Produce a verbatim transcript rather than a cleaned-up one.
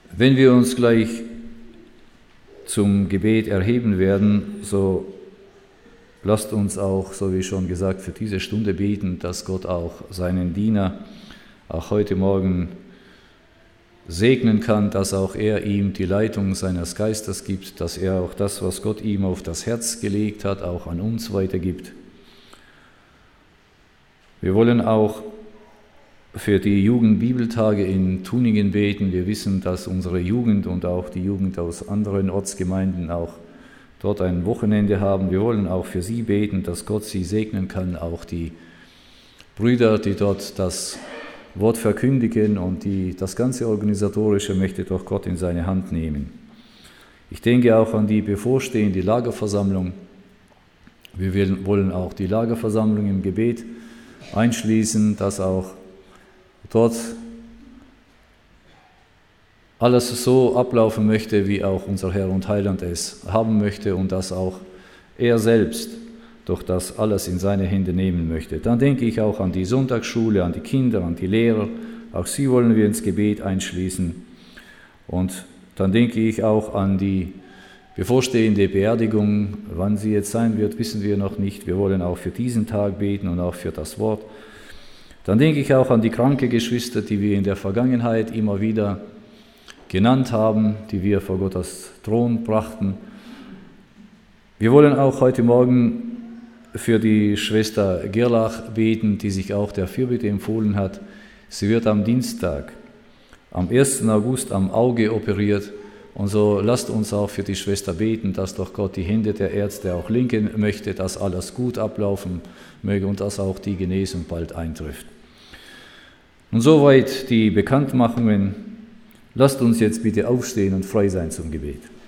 Wenn wir uns gleich zum Gebet erheben werden, so lasst uns auch, so wie schon gesagt, für diese Stunde beten, dass Gott auch seinen Diener auch heute Morgen segnen kann, dass auch er ihm die Leitung seines Geistes gibt, dass er auch das, was Gott ihm auf das Herz gelegt hat, auch an uns weitergibt. Wir wollen auch für die Jugendbibeltage in Tuningen beten. Wir wissen, dass unsere Jugend und auch die Jugend aus anderen Ortsgemeinden auch dort ein Wochenende haben. Wir wollen auch für sie beten, dass Gott sie segnen kann, auch die Brüder, die dort das Wort verkündigen und die das ganze Organisatorische möchte doch Gott in seine Hand nehmen. Ich denke auch an die bevorstehende Lagerversammlung. Wir wollen auch die Lagerversammlung im Gebet einschließen, dass auch dort alles so ablaufen möchte, wie auch unser Herr und Heiland es haben möchte und dass auch er selbst doch das alles in seine Hände nehmen möchte. Dann denke ich auch an die Sonntagsschule, an die Kinder, an die Lehrer. Auch sie wollen wir ins Gebet einschließen. Und dann denke ich auch an die bevorstehende Beerdigung. Wann sie jetzt sein wird, wissen wir noch nicht. Wir wollen auch für diesen Tag beten und auch für das Wort. Dann denke ich auch an die kranke Geschwister, die wir in der Vergangenheit immer wieder genannt haben, die wir vor Gottes Thron brachten. Wir wollen auch heute Morgen für die Schwester Gerlach beten, die sich auch der Fürbitte empfohlen hat. Sie wird am Dienstag, am ersten August am Auge operiert. Und so lasst uns auch für die Schwester beten, dass doch Gott die Hände der Ärzte auch lenken möchte, dass alles gut ablaufen möge und dass auch die Genesung bald eintrifft. Und soweit die Bekanntmachungen. Lasst uns jetzt bitte aufstehen und frei sein zum Gebet.